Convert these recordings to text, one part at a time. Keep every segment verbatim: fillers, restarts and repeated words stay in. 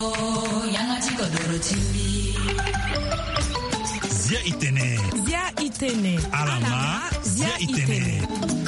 Zia itene. Zia itene. Alama. Zia itene.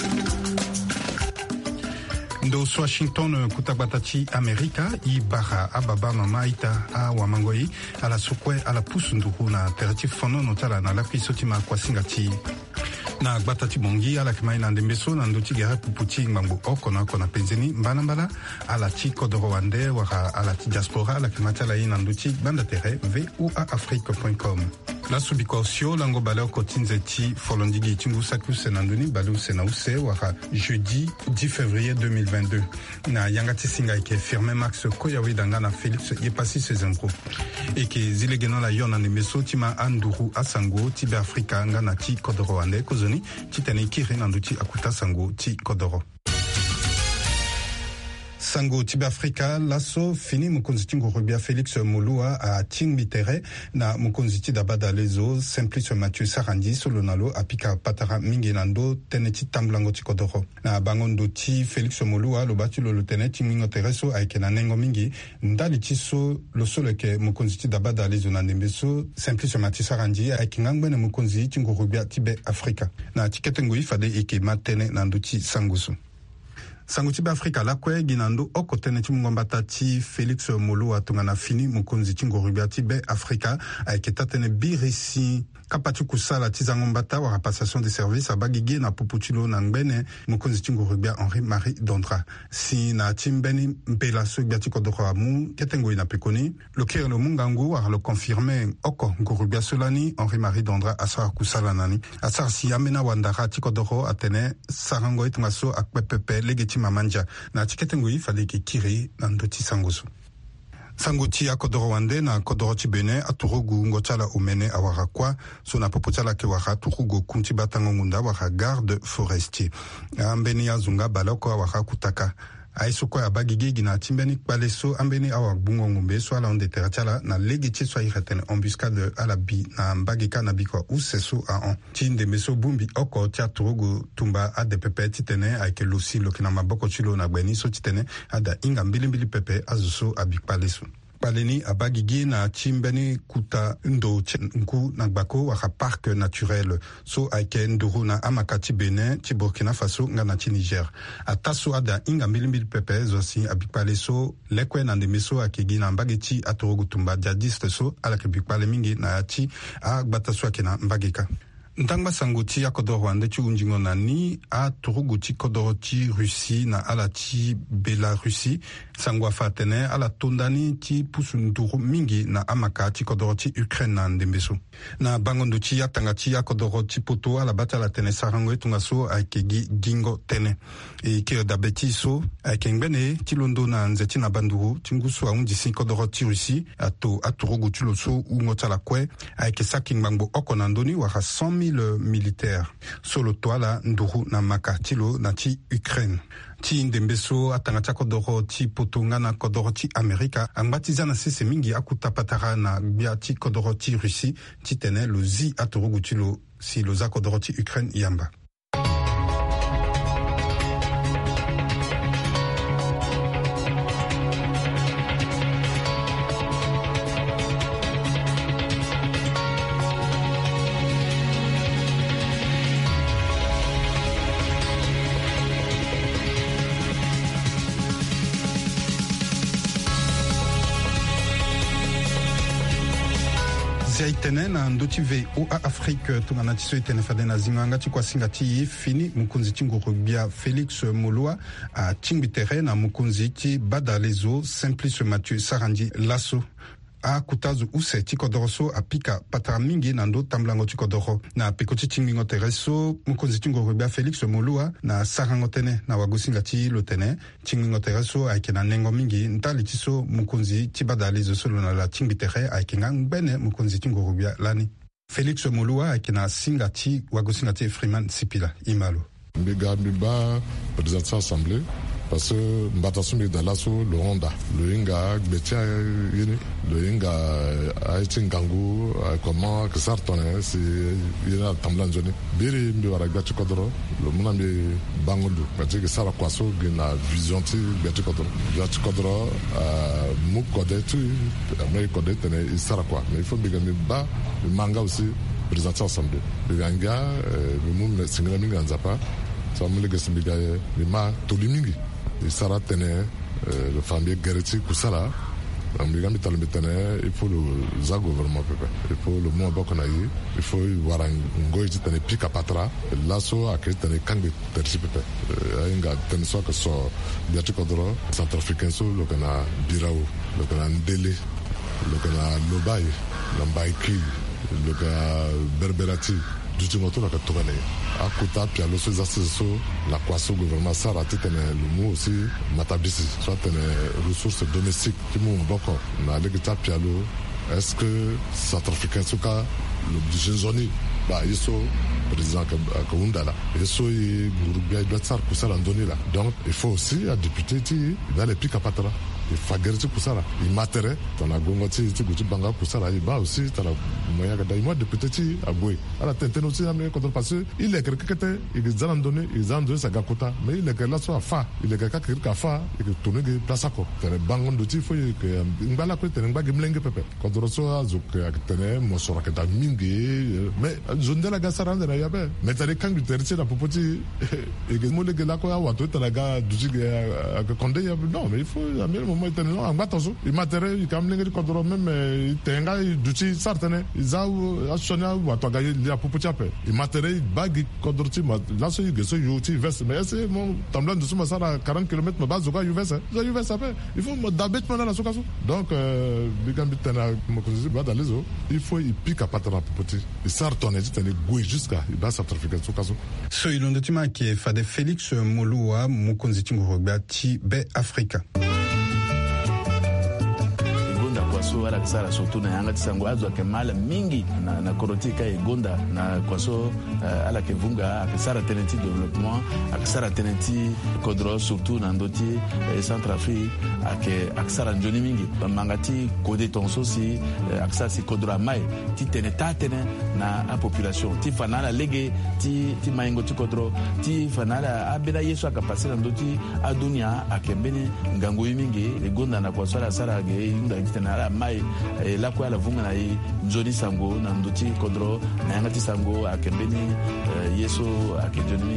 Ndo Washington kutabatachi Amerika i bara ababa mama ita a wamangoi ala sukwe ala pusunduhu na terati fono notala na la kwisoti kwa singati na gbatati bongi ala kimai na ndembeso na nduti gera puputi ngambu oko na kona penzeni mbana mbala ala ti kodoro wande waka ala ti diaspora ala kimata la ina nduti banda tere v o a afrique point com. La subikosio lango baleo kotinze ti folondigi tingu saku senanduni balu senause waka jeudi dix février deux mille vingt-deux. Na yangati singa ike firme Max Koyawe danga na Félix Yepasi Sezembro. Eke zilegeno la yona ndembeso tima anduru asango tibe Afrika nga na ti kodoro wande kozoni titane kiri nanduti akuta sango ti kodoro. Sango tibe Afrika laso fini mukonziti ngorubia Félix Molua a Tingmitere na mukonziti dabada lezo Simplice Mathieu Sarandi solo nalo apika patara mingi nando teneti tamblango ti kodoro. Na bangondo ti Félix Molua lo bati lo teneti mingo tereso aike na nengo mingi ndali ti so lo solo ke mukonziti dabada lezo na ndembeso Simplice Mathieu Sarandi aike ngangwene mukonziti ngorubia tibe Afrika. Na tikete ngui fade eke matene nando ti sangusu. Sango tibe Afrika la kwe ginando oko tene ti mungombata ti Félix Molua tongana fini mukonzi ti ngorubia tibe Afrika aike tatene birisi kapati kusala ti zangombata wara passation de service abagige na puputilo na ngbene mukonzi ti ngorubia Henri-Marie Dondra. Si na ti mbeni mpela so gbia ti kodoro amu ketengo ina pekoni lo kiri lo mungangu wara lo confirme oko ngorubia solani Henri-Marie Dondra asara kusala nani asara si amena wandara ti kodoro atene sarango itunga so akpepepe legeti mamanja na tiketengo i fale ki kiri na ndoti sangoso. Sango ti a kodoro wande na kodoro ti bene aturugu ngochala umene awara kwa so na popochala ke wara turugu kunti batango ngunda wara garde forestier. Ambeni ya zunga baloko awara kutaka. Aiso kwa abagigi gina timbeni kwaleso ambeni awa bungo ngumbe so ala onde terachala na legiti so ireten embuscade ala bi na mbagika na biko useso a on. Tinde meso bumbi oko tia turugu tumba ade pepe titene aike losi lokina maboko chilo na gweni so titene ada inga mbili mbili pepe azuso abikpaleso. Paleni abagigi na timbeni kuta ndo nku na gbako waka parc naturel so aike nduru na amakati Benin ti Burkina Faso nga na ti Niger. Ataso ada inga mbili pepe zosi abikpale so lekwe na ndemeso akegi na mbageti atorogu tumba jadiste so ala ke bikpale mingi na ti a gbataso ake na mbageka. Ntangba sango ti akodoro wande ti unjingo na ni a turugu ti kodoro ti Russie na ala ti Belarusi sango afatene ala tondani ti pusu nduru mingi na amaka ti kodoro ti Ukraine na ndembeso. Na bangondo ti atanga ti akodoro ti poto ala bata la tene sarango etunga so akegi gingo tene. E kio da beti so akengbene ti londo na nzeti na banduru ti ngusu aundisi kodoro ti Russie ato aturugu ti lo so ungota la kwe ake saking bangbo oko na ndoni waka cent mille militaires solo toala nduru na maka tilo na ti Ukraine. Ti ndembeso atanga ti kodoro ti potonga na kodoro ti Amerika angbatizia na sese mingi akutapatara na gbia ti kodoro ti Russie ti tene lo zi aturugu ti lo si lo za kodoro ti Ukraine yamba. Itene na ndoti V O A Afrique tungana tiso itene fade na zinganga ti kwa singati fini mukunzi ti ngorubia Félix Molua a Tingmitere na mukunzi ti badalezo Simplice Mathieu Sarandi laso a kutazu use ti kodoro so apika patara mingi na ndo tamblango ti kodoro na pekoti ti ngingo tereso mukonzi ti ngorubia Félix Molua na sarango tene na wagosinga ti lo tene ti ngingo tereso aike na nengo mingi ntali ti so mukonzi ti badalezo solo na la Tingmitere aike nga ngbene mukonzi ti ngorubia lani. Félix Molua aike na singa ti wagosinga ti Freeman Sipila imalo. Mbega mbiba président de l'Assemblée parce que Mbatasumi Dalaso, le Honda, le Inga, Betia, le Inga, Aitin Gangu, comment, que ça retourne, c'est, il y a Tamblan Johnny. Biri, Mbara Gatu Kodoro, le Mounambi Bangondo, parce que ça, la Kwaso, il y a vision, Gatu Kodoro. Gatu Kodoro, Mouk Kodet, Amérique Kodet, il sera quoi. Mais il faut bien bas, le manga aussi, présenté ensemble. Le Ganga, le Moum, Singaminga Nzapa, ça me l'a expliqué, le Ma, Tolimingi. Il sera tenu, le famille Gereti Kusala, il faut le Zago vraiment, il faut le mot Bokonaï, il faut voir un goy qui t'a pique à patra, l'asso à qui t'a kangé tercipe. Il y a un soit que soit Biatikodro, Centrafricain, le Ghana Birao, le Ghana Ndele, le Ghana Lobaï, l'Ambaïki, le Ghana Berberati. Du tout autour de la tournée. À côté, puis à l'autre, c'est la croissance gouvernement ça raté le mot aussi matabisi, soit les ressources domestiques qui m'ont beaucoup. Na l'état puis à l'eau. Est-ce que Centrafricain ce cas le jeune bah il sont président Kaundala, il sont il groupe doit ça pour ça l'andonner là. Donc il faut aussi à député qui dans les pics à patra. Il faut garder pour ça là. Il m'atterait. T'en as gongoti, tu goûtes banga pour ça là. Il va aussi. T'en as moyen que d'ailleurs de petit à Goué. Alors t'entends aussi amener contre parce que il est quelqu'un qui était il est en donné il est en donné sa gakota mais il est quelqu'un là soit fa il est quelqu'un qui a fa et que tourner que place à quoi. T'as les bangon de tif faut que une balle à côté t'as une bague mlengue pepe. Quand on reçoit zok t'as mon sora que t'as mingi mais zone de la gasarande là y a pas. Mais t'as les kangs du tertiaire là pour petit et que moi les gars là quoi ou toi t'as la gars du que que condé non mais il faut amener moi tenons en batazo il m'intéresse il quand même contre même il tenga duti certaines ils ont assonia ou toi gagner il a pour petit peu il m'intéresse bag contre ti là c'est que c'est youti vest mais c'est mon tamblan de suma ça à quarante kilomètres ma base zoga uvs ça uvs ça fait il faut d'abet maintenant la sokaso donc bigam bitana mo ko ziba dans les eaux il faut il pique à patara pour petit il sort ton est tenu goué jusqu'à il va s'attrafiquer sokaso so il on tima qui fa de Félix Moloua Mukonzi Ngorobia ti be Africa. So ala kisara surtout na yanga tisango azo ke mala mingi na na korotika e gonda na kwaso uh, ala ke vunga akisara tenenti développement akisara tenenti kodro surtout na ndoti eh, Centrafrique ake akisara njoni mingi mangati kode tonso si eh, akisara si kodro mai ti teneta tene na a population ti fanala lege ti ti maingo ti kodro ti fanala abeda yeso akapasi na ndoti adunia akembene ngango mingi e gonda na kwaso ala sara ge inda kitana mai la kwa la vunga na yi Johnny Sango na ndoti kodro na yangati Sango akembeni uh, yeso akejoni.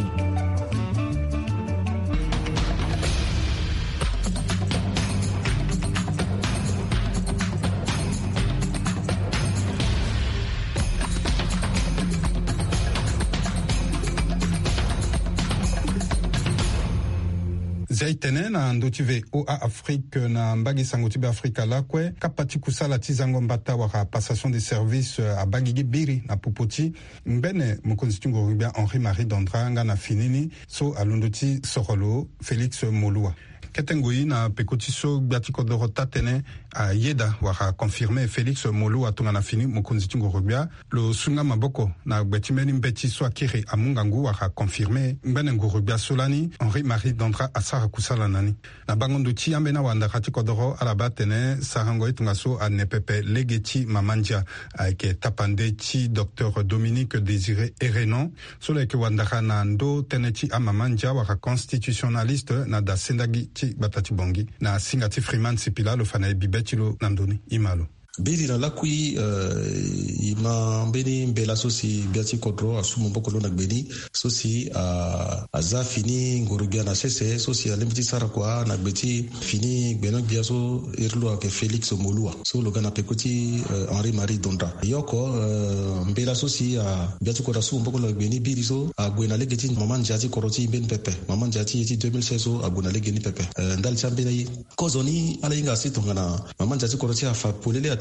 Zaitene na ndotive O A Afrique na mbagi sangotibe Afrika lakwe kapati kusala tizango mbata waka passation de services a bagigi biri na popoti mbene Mukonzi Ngorobia Henri-Marie Dandra na finini so alundoti sorolo Félix Moloua Ketengoi na pekotiso biatiko dorota tene a yeda waka confirmer Félix Moloua tonga na fini Mukonzi Ngorobia lo sunga maboko na betimeni mbeti so akiri amungangu waka confirmer mbene Ngorobia solani Henri-Marie Dandra asara kusala nani na bangondo ti ambena wanda katiko doro alaba tene sarango itunga so a nepepe legeti mamanja ke tapande ti docteur Dominique Désiré Erenon so leke wanda na ndo tene ti amamanja waka constitutionnaliste na da sendagi ti batati bongi na singati Freeman Sipila lo fana bibeti lo nandoni imalo biri na lakui uh, ima mbeni mbela sosi biati kodro asumo boko lona gbeni sosi uh, aza fini Ngorobia na sese sosi alemti sara kwa na gbeti fini gbeno biaso irlo ke Félix Moloua so lo gana pekoti uh, Henri-Marie Dandra yoko uh, mbela sosi uh, biati kodro asumo boko lona gbeni biri so agwena legeti maman jati koroti ben pepe maman jati ti deux mille seize so agwena legeni pepe uh, ndal chambe na yi kozoni ala inga sitonga na maman jati koroti afa polele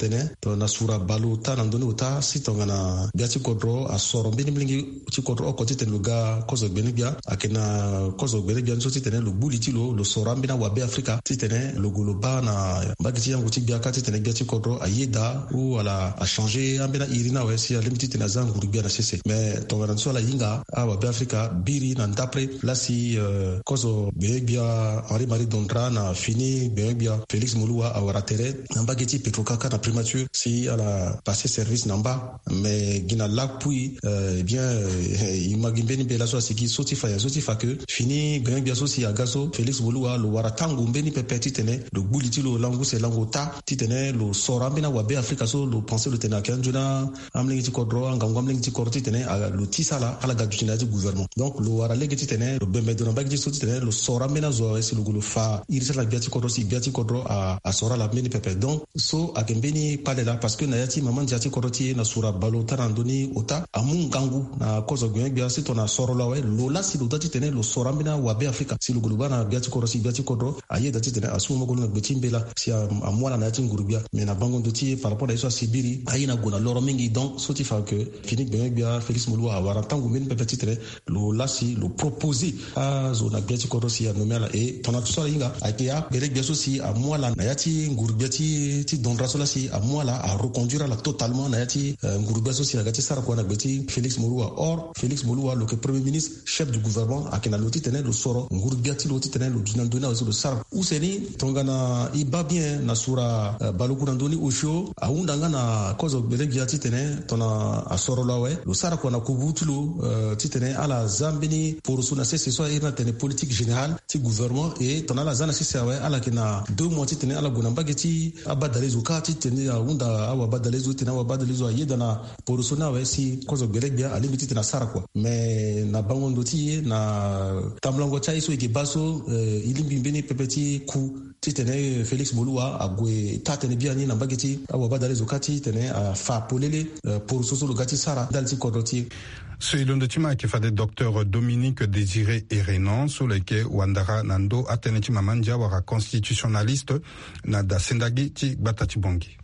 tene to na sura balu ta na ndoni uta si tonga na biati kodro a soro mbini mlingi ti kodro ko ti tene luga kozo gbeni bia akena kozo gbeni bia nso ti tene lu buli ti lo lo soro mbina wa be Afrika ti tene lo goloba na bagiti yango ti bia ka ti tene biati kodro a yeda ou ala a changer ambina irina we si a limiti tene za nguru bia na sese mais tonga na nso la yinga a wa be Afrika biri na ndapre la si uh, kozo gbeni bia Henri Marie Dondra na fini gbeni bia Félix Moluwa a wara tere na bagiti Petrokaka na primature si ala passer service namba mais gina lak puis euh, bien euh, imagimbeni bela so siki soti fa ya soti fa que fini gbeni bia so si agaso Félix Moluwa lo wara tangu mbeni pepe ti tene lo buliti lo langu se langu ta ti tene lo sora mbina wa be Afrika so lo penser le tene kan juna amlingi ti kodro ngam amlingi ti korti tene lo tisala ala gajutina ti gouvernement donc lo wara legi ti tene lo bembe do bagiti so ti tene lo sora mbina zo si lo gulu fa irisa la biati kodro si biati kodro a a sora la mbeni pepe donc so akembeni pale la parce que na yati maman jati kodro ti na sura balo tarandoni ota amun gangu na kozo gbeni bia si to na soro la we lo la si lo dati tene lo sora mbina wa be Afrika si lo gulu bana biati kodro si biati kodro aye dati tene asu mo gulu ngbe mbela si a mwala na yati ngurubia mais na bango ndoti par rapport à eso sibiri aye na gona loro mingi donc so ti fa que fini gbeni bia Félix Moluwa awara tangu men pepe ti tene lo la si lo proposer a zona biati kodro si a nomela et tona so inga akia bele bia so si a mwala na yati ngurubia ti ti Dondra so la si a mwala a reconduire la totalement na yati uh, ngurubia so si agati sara ko na beti Félix Moluwa or Félix Moluwa le premier ministre chef du gouvernement akena loti tene lo soro ngurubia ti loti tene lo dinandona so lo sara useni tongana iba bien na sura uh, baluku ndoni osho aunda ngana kozo bele bia ti tene tona asoro lawe lo sara ko na kubutulo uh, ti tene ala zambini pour suna sese so ina tene politique générale ti gouvernement et tona la zana sese awe ala kina deux mois ti tene ala gona bageti abadalezo ka ti tene aunda awa badalezo tene awa badalezo yeda na pour suna we si kozo bele bia ali biti tena sara kwa mais na bango ndoti na tamlango chai so ke baso uh, ilimbi mbeni pepeti ku ti tene Félix Moluwa agwe tatene bia ni na bageti awa badalezo kati tene a fa polele uh, pour soso lo gati sara dalti kodoti. Soilondotima qui fait le docteur Dominique Désiré Erenan sur lequel Wandara Nando Ateneti Mamanja wara constitutionnaliste na da Sendagi ti Batati Bongi.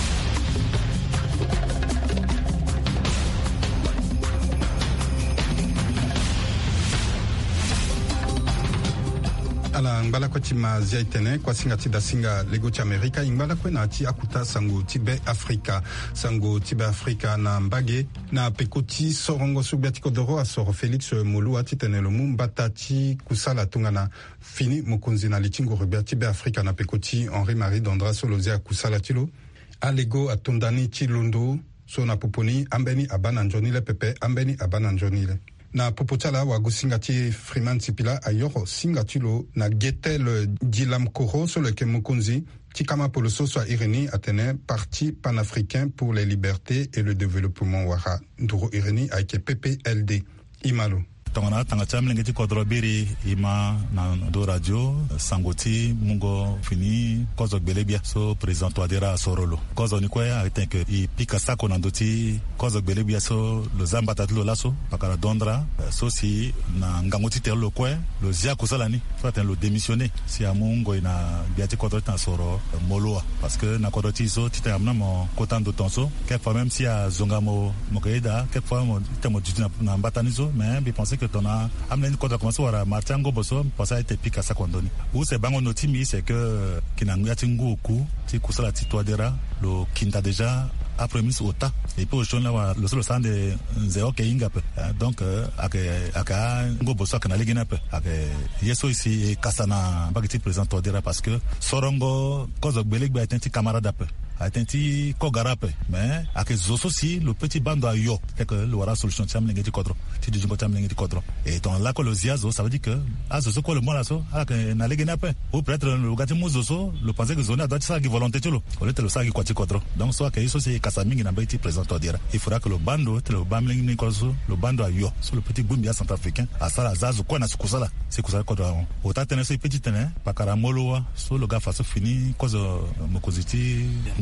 Ala ngala kwa tima zia itene kwa singa ti da singa lego ti Amerika ngala kwa na ti akuta sango tibe Afrika sango tibe Afrika na mbage na pekoti sorongo subiati kodoro a soro Félix Moluwa ti tene lo mumbata ti kusala tungana fini mukunzi na litingo rubiati be Afrika na pekoti Henri Marie Dondra solo zia kusala tilo alego atondani ti londo so na poponi ambeni abana njoni le pepe ambeni abana njoni le na popotala wa gusingati Freeman Sipila ayoro singatilo na getel dilam koro sur le kemukunzi tikama poloso soit Irénie Athénée parti panafricain pour les libertés et le développement wara nduro Irénie avec P P L D imalo tongana tanga chamle ngeti kodro biri ima na do radio sangoti mungo fini kozo belebia so président Touadéra sorolo kozo ni kwa I think i pika sako na ndoti kozo belebia so lo zamba tatlo laso pakara Dondra so si na ngangoti telo kwa lo zia kusala ni soit lo démissionner si amungo ina biati kodro tan soro Moluwa parce que na kodro ti so tita amna mo kotan do tonso quelquefois même si a zongamo mo kaida quelquefois mo tamo jutina na mbatanizo mais bi penser que tona amlen kodra commencer wara martango boso pasa ite pika sakondoni ou c'est bango notimi c'est que kinanguya tingu ku ti kusala ti Touadéra lo kinta déjà après mis ota et puis au là le seul stand de zéro ke inga pe donc aka aka ngo boso kana legina pe aka yeso ici et kasana bagiti président Touadéra parce que sorongo kozo belegbe atenti camarade pe atenti kogarape mais ake zoso si le petit bando a yo que le wara solution tiam ngeti kodro ti di jimbo tiam ngeti kodro et ton la kolosiazo ça veut dire que azoso ko le mo la so aka na legina pe ou peut-être le gati mozoso le penser que zone doit ça qui volonté tolo o le telo ça qui kwati kodro donc so aka iso c'est kasamingi na baiti président Touadéra il faudra que le bando le bamling ni kozo le bando a yo sur le petit bumbia centrafricain à ça la zazo ko na sukusala c'est kusala kodro o ta tene so petit tene pakara Moluwa so le gars face fini kozo mokoziti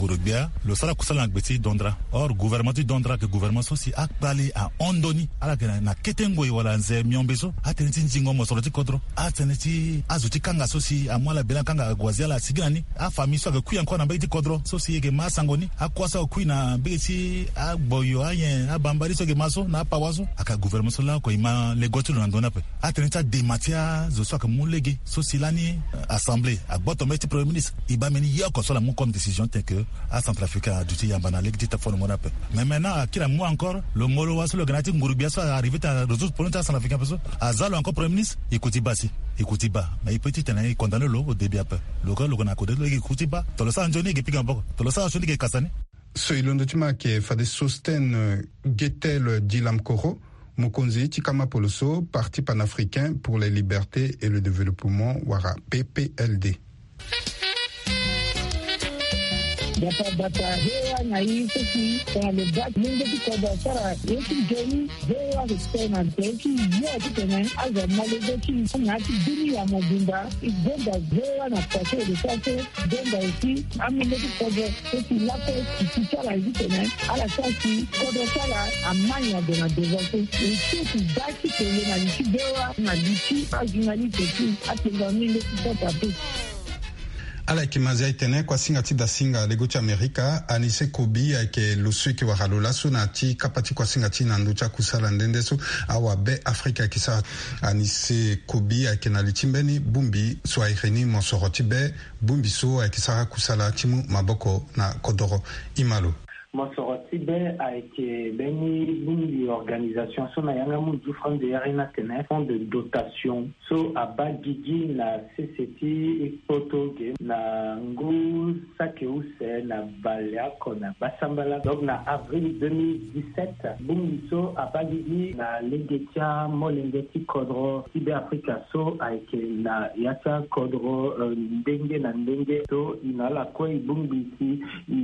ngorobia le sala kusala ngbeti dondra or gouvernement du dondra que gouvernement sosi akbali a ondoni ala ke na ketengo wala nze miombeso ateneti njingo mo soroti kodro ateneti azuti kanga sosi amwala bela kanga gwaziala sigani a famille so ke kuya nkona mbeti kodro sosi ke masangoni akwasa ku na mbeti agboyo ayen abambari so ke maso na pawazo aka gouvernement so la ko ima legotu na ndona pe ateneta de matia zo so ke mulege sosi lani assemblée agboto mbeti premier ministre ibameni yoko so la mon comme décision te que à Centrafrique a duti yambana legiti ta forme mona pe mais maintenant akira moi encore le molo waso le granati ngurubia so arrivé à résoudre pour l'inter Centrafrique parce azalo encore premier ministre écoutez basi écoutez ba mais petit tena condamné lo au début après le gars le gars na code le écoutez ba to le sa njoni ke piga mboko to le sa njoni ke kasane so ilondo tima ke fa de sosten getel dilam koro Mukonzi Tikama Poloso, Parti panafricain pour les libertés et le développement, Wara P P L D. Data data hewa na hii sisi kwa lebak mingi tukoda sara yeki jeni hewa kutena teki yote tena aza malezeki ngati dini ya mobimba igenda hewa na kwache de kwache denda isi amine tukoda sisi lapo kisichala hizi tena ala sasi kodo sala amanya de na devote isi baki tele na nchi hewa na nchi ajinali teki atenga mingi tukoda tu. Ala kimazi aitene kwa singa ti da singa legocha Amerika anise kobi ake lusu ki waralola su na ti kapati kwa singa ti nanducha kusala ndende su awa be Afrika kisa anise kobi ake na litimbeni bumbi su aireni monsoroti be bumbi su ake sara kusala timu maboko na kodoro imalo. Monsorotibe a été béni d'une organisation so na yanga mu du front de Yarina Tene fond de dotation so abagigi na C C T Potoge na ngu sakeuse na baliako na basambala donc na avril deux mille dix-sept bungi so abagigi na legetia molengeti kodro Ibe Africa so a été na yata kodro ndenge na ndenge so inala koi bungi si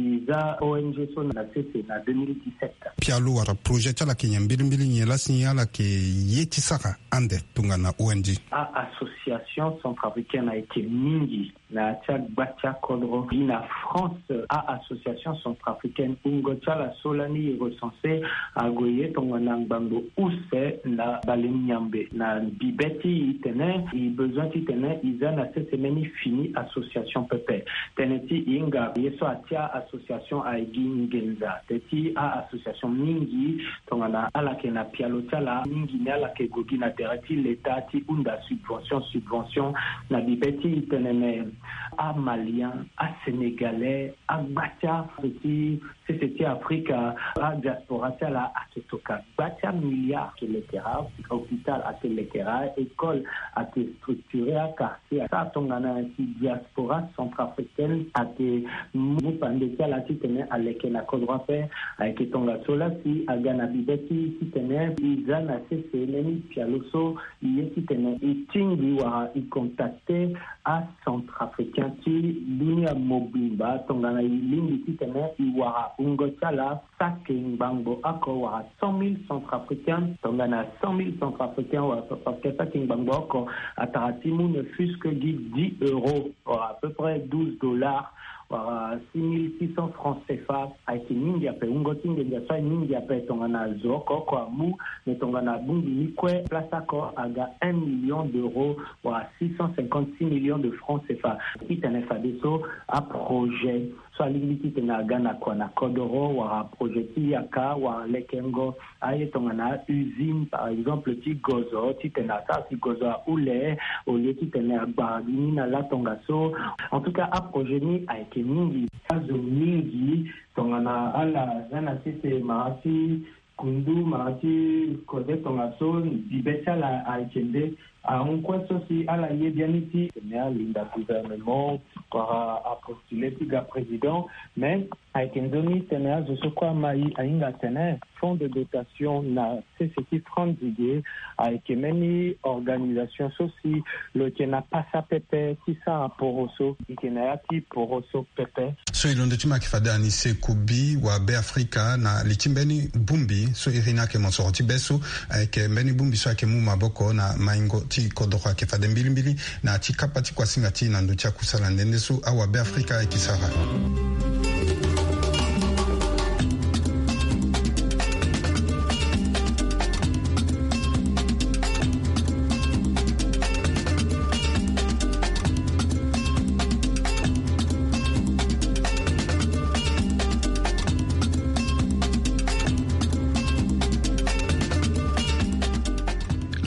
iza O N G so na C C na deux mille dix-sept. Pialo wara projet chala kenya mbili mbili nyela signala ke yeti saka ande tungana O N G. A association centrafricaine a été mingi na tia batia kodro na France a association centrafricaine ungo chala solani recensé a goye tungana ngbango use na baleniambe na bibeti itene i besoin itene izana cette semaine fini association pepe teneti inga yeso atia association a gingenza teti a association mingi tongana ala kena pialo tala mingi ne ala ke gogi na terati l'état ti unda subvention subvention na bibeti tenene a malien a sénégalais a batia petit c'était Afrique a diaspora tala a toka batia milliards que le terrain hôpital a le terrain école a été structuré à quartier ça tongana ti diaspora centrafricaine a été mu pande tala ti tene aleke na kodro avec tonga sola si agana bibeti tene izana sese neni pialoso yeti tene itingi wa i contacter a centrafricain ti dunia mobimba tonga na ilingi tene iwara ungochala sake ngbango ako wa cent mille centrafricains tonga na cent mille centrafricains wa parce que sake ngbango ako ataratimu ne fût que dix euros à peu près douze dollars six mille six cents francs C F A aiki mingi ape ungoti ngenja sai mingi ape tongana zoko kwa mu ne tongana bungi nikwe place ako aga un million d'euros wa six cent cinquante-six millions de francs C F A itane fadeso a projet so alibiti tena gana kwa na kodoro wa projet yaka wa lekengo aye tongana usine par exemple ti gozo ti tena sa ti gozo ule au lieu ti tena bagini na la tongaso en tout cas a projet ni aiki mingi azo mingi tongana ala zana site maati kundu maati kode tongaso bibeta la aikende a un kwaso si ala yedianiti tena linda gouvernement para a postuler piga président mais aikendoni tena zo sokwa mai ainga tena fonds de dotation na C C T trente dige avec many organisations aussi le tena passa pepe qui ça poroso ikenayati poroso pepe so ilondo tima kifada ni se kubi wa be Afrika na litimbeni bumbi so irina ke monsoroti beso avec many bumbi so ake mu maboko na maingo ti kodoro ke fada mbili mbili na ti kapati kwa singati na ndocha kusala ndende so awa be Afrika ikisara.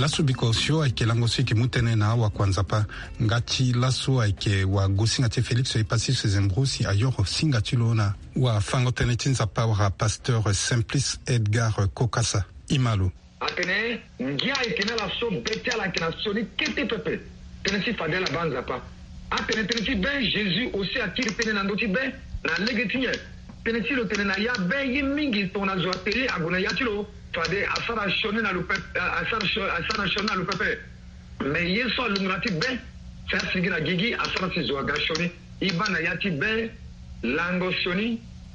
laso biko sio aike lango siki mutene na wa kwanza pa ngati laso aike wa gosinga te Felix ipasi sezembrusi ayor singa tilona wa fango tene tinza pa wa pasteur Simplice Edgar Kokasa Imalo atene ngia ikena laso betia la kena soni kete pepe tene si fadela banza pa atene tene si ben Jésus aussi atiri tene na ndoti ben na legetinye tene si lo tene na ya ben yimingi tona zo ateli agona ya tilo fade asara shone na lupe asara asara shone na lupe mais yeso lungrati be ça sigina gigi asara si zo agashoni ibana yati be lango shoni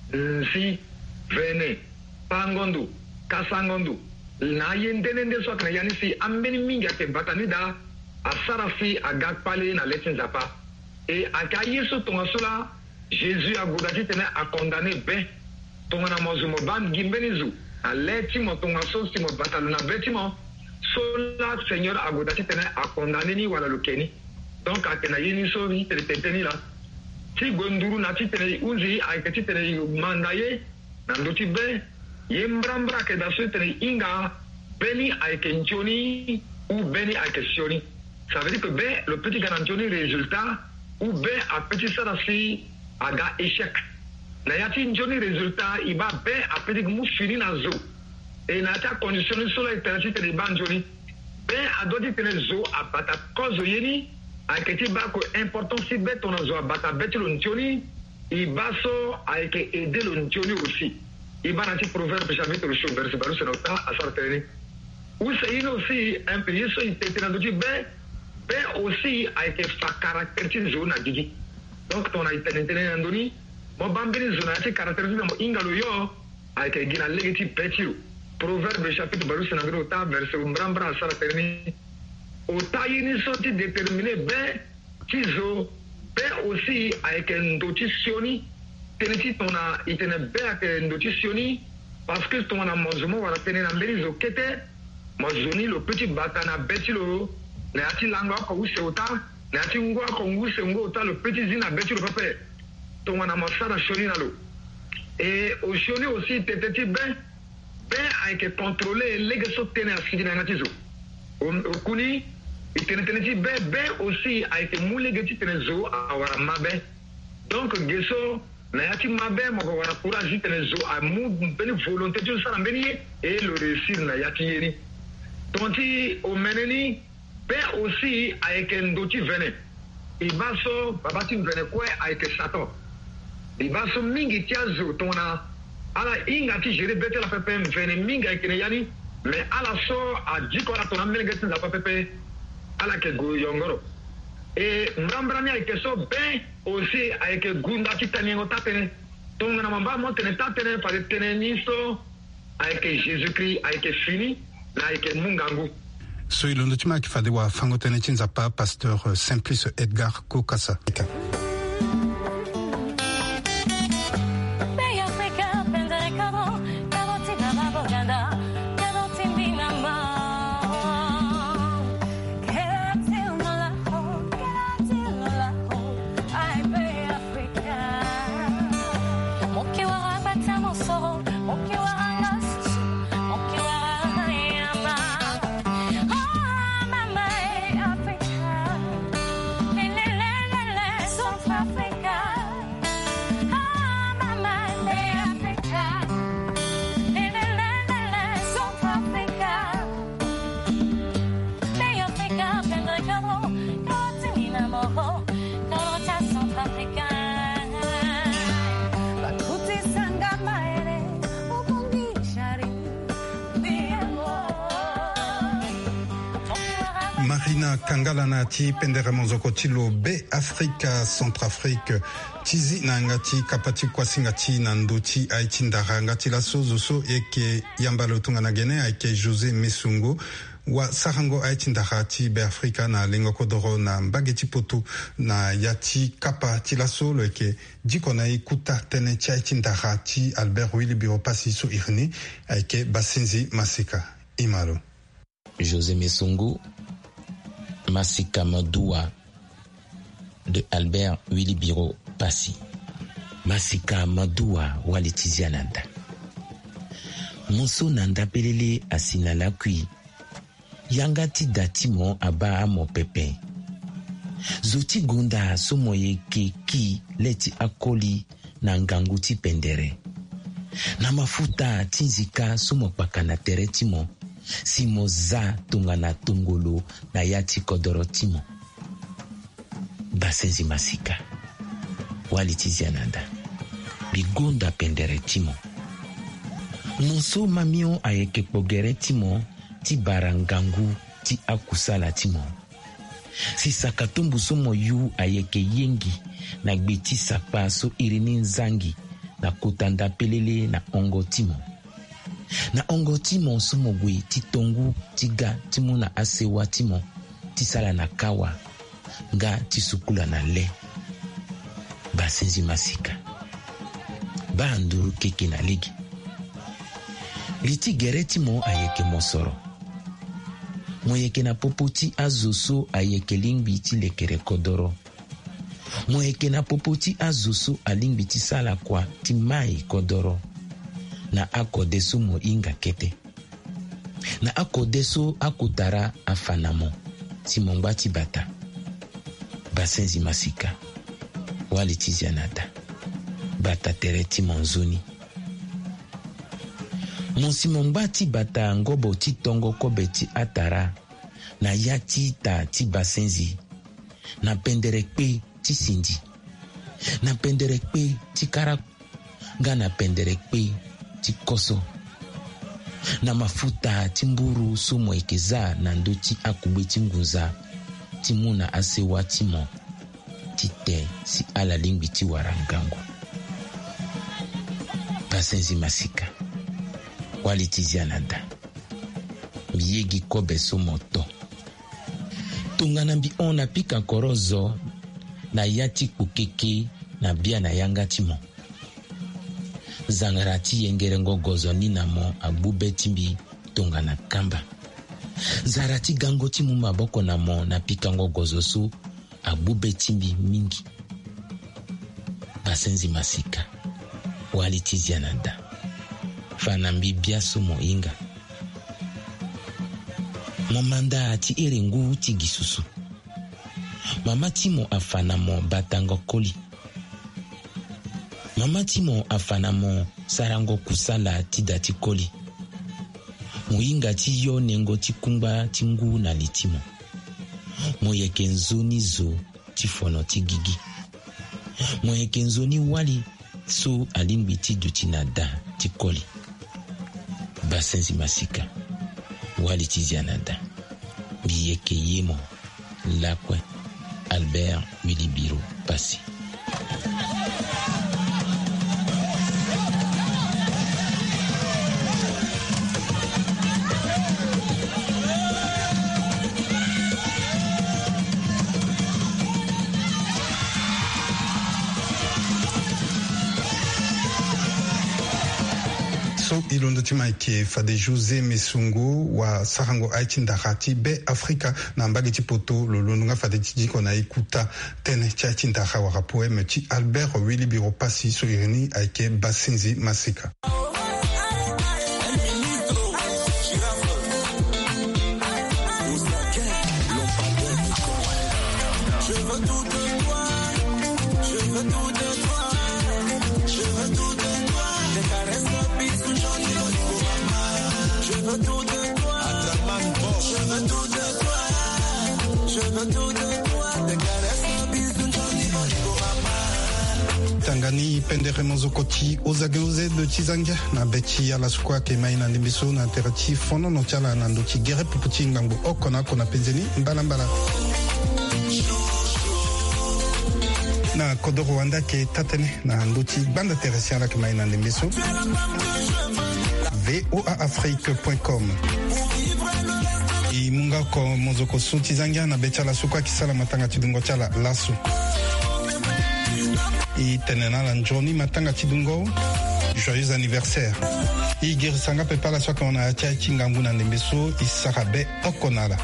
si vene pangondu kasangondu na yendene nde so kana yani si ambeni mingi ake batani da asara si agakpale na letin zapa et aka yeso tonga sola Jésus a goudati tene a condamné be tonga na mozumo ban gimbenizu a letimo tonga so si mo bataluna betimo sola Seigneur a goudati tene a condamné ni wala lukeni donc a tena yini so ni tene tene la ti gonduru na ti tene unzi a ke ti tene mandaye na ndoti be yembrambra ke da so tene inga beni a ke njoni ou beni a ke sioni ça veut dire que ben le petit garantioni résultat ou ben a petit sarasi aga échec na yati njoni résultat iba be a petit mu fini na zo et na ta condition solo eternity tene banjoni be a dodi tene zo a bata cause yeni a keti ba ko importance be ton zo a bata beti lo njoni iba so a ke aider lo njoni aussi iba na ti proverbe chapitre le verset baru senota a sarteni ou c'est aussi un peu so itete na dodi be be aussi a ke fa caractère zo na digi donc ton a itene tene andoni mo bambini zona ti caractéristique mo ingalo yo ay ke gina legiti petiru proverbe chapitre baru senagro ta verset umbrambra sara terni o tayini soti déterminé be tizo be aussi ay ke ndotisioni teneti tona itene be ay ke ndotisioni parce que tona mozumo wala tene na mberizo kete mozoni le petit batana betilo na ati langwa ko useuta na ati ngwa ko ngusengwa uta le petit zina betilo pape tongana masara shoni nalo et au shoni aussi teteti ben ben avec contrôler les gesso tene asigina ngatizo o kuni itenetenti ben ben aussi avec mule geti tenezo awara mabe donc gesso na yati mabe mo wara courage tenezo a mu beni volonté de sara beni et le réussir na yati yeni tonti o meneni ben aussi avec ndoti vene ibaso babati vene quoi avec sato ibaso mingi tiazo tona ala inga ti jere bete la pepe vene minga ikene yani mais ala so a diko la tona minga ti la pepe ala ke go yongoro et mrambrani avec so ben aussi avec gunda ti tanengo tatene tonga na mamba mo tene tatene pa tene niso avec Jésus-Christ avec fini na avec mungangu so ilondo tima kifade wa fango tene chinza pa pasteur Simplice Edgar Kokasa Marina Kangala na ti pendere monzoko tilo be Afrika Centrafrique tizi na ngati kapati kwa singati na ndoti aiti ndara ngati la sozo so eke yambalo tunga na gene ake José Mesungo wa sarango aiti ndara ti be Afrika na lengo kodoro na mbageti poto na yati kapa ti la solo eke diko na ikuta tene ti aiti ndara ti Albert Willy Biro pasi so irni ake Basenzi Masika Imalo José Mesungo Masika Madoua de Albert Willy Biro Passi. Masika Madoua Walitizia Nanda. Monso Nanda Pelele Asina Lakui. yangati datimo aba amo pepe. Zoti gonda somo ye ki leti akoli na nganguti pendere. Na mafuta tinzika somo pakana teretimo. Simo za tunga na tungolo na yati kodoro timo. Basenzi masika. Walitizi ananda. Bigonda pendere timo. Monso mamio ayeke pogere timo. Ti barangangu ti akusala timo. Si sakatumbu somo yu ayeke yengi na gbeti sakpa so irini nzangi na kotanda pelele na ongo timo. Na ongo timo somo gwe ti tongu ti ga timo na asewa timo ti sala na kawa nga ti sukula na le. Basenzi masika. Ba nduru keke na ligi. Liti gere timo ayeke mosoro. Moyeke na popoti azoso ayeke lingbi ti lekere kodoro. Moyeke na popoti azoso alingbi ti sala kwa ti mai kodoro. Na akodeso mo inga kete. Na akodeso akutara afanamo ti mongba ti bata. Basenzi masika. Wali ti zianata. Bata tere ti monzoni. Monsi mongba ti bata ngobo ti tongo kobe ti atara. Na yati ta ti basenzi. Na pendere kpe ti sindi. Na pendere kpe ti kara. Nga na pendere kpe ti koso. Na mafuta ti mburu somo ekeza na ndo ti akube ti nguza. Ti muna asewa ti mo. Ti te si ala lingbi ti warangangu. Basenzi masika. Wali ti ziananda. Miyegi kobe somo to. Tungana mbi ona pika korozo. Na yati kukeke na bia na yanga ti mo. Zangarati yengerengo gozo nina mo agbube timbi tonga na kamba. Zarati gango timu maboko na mo na pikango gozo su agbube timbi mingi. Basenzi masika. Wali tizi ananda. Fanambi biaso mo inga. Momanda ati erengu ti gisusu. Mama timo afana mo batango koli. Mama timo afanamo sarango kusala tidati koli. Muinga ti yo nengo ti kumba tingu na litimo. Moyeke nzoni zo ti fono ti gigi. Moyeke nzoni wali so alimbi ti duti na da ti koli. Basenzi masika. Wali ti zianada. Biyeke yemo. Lakwe. Albert Willy Biro Passy. So ilondo tima ke fade Jose Mesungu wa sarango aichindakati be Afrika na mbagi tipoto lolo nga fade tijiko na ikuta tene cha chindaka wa poeme ti Albert Willy Biro Passy so irini aike Basenzi masika. Tangani pendere mozokoti ozageuze de Tizanga na beti ala sukwa ke maina ndimbiso na terati fono no chala na ndoti gere puputi ngango okona kona penzeni mbala mbala na kodo Rwanda ke tatene na ndoti banda teresi ala ke maina ndimbiso voa afrique point com i munga ko mozoko su Tizanga na beti ala sukwa kisala matanga tidungo chala lasu i tenena la njoni matanga tidungo joyeux anniversaire i girisanga pepa la soka ona atia chingangu na ndembeso i sarabe okonala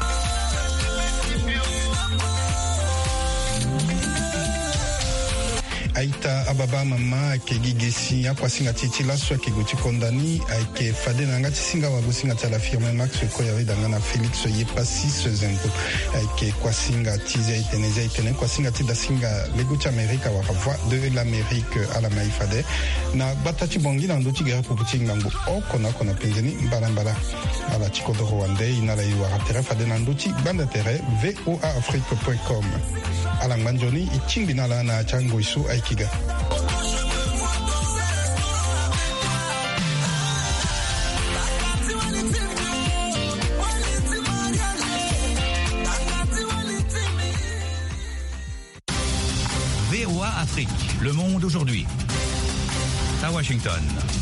aita ababa mama ke gigesi akwa singa titi laso ke guti kondani ke fade na ngati singa wa gusinga tala firme max ko yawe danga na Felix yepasi sezengo ke kwa singa tize iteneze itene kwa singa tida singa leguti Amerika wa voix de l'Amérique à la maifade na batati bongi na ndoti gera puputi ngango okona kona penzeni mbala mbala ala chikodo rwande ina la iwa ratera fade na ndoti banda tere voa afrique point com ala manjoni ichimbi na la na chango isu aikiga V O A Afrique, le monde aujourd'hui. À Washington.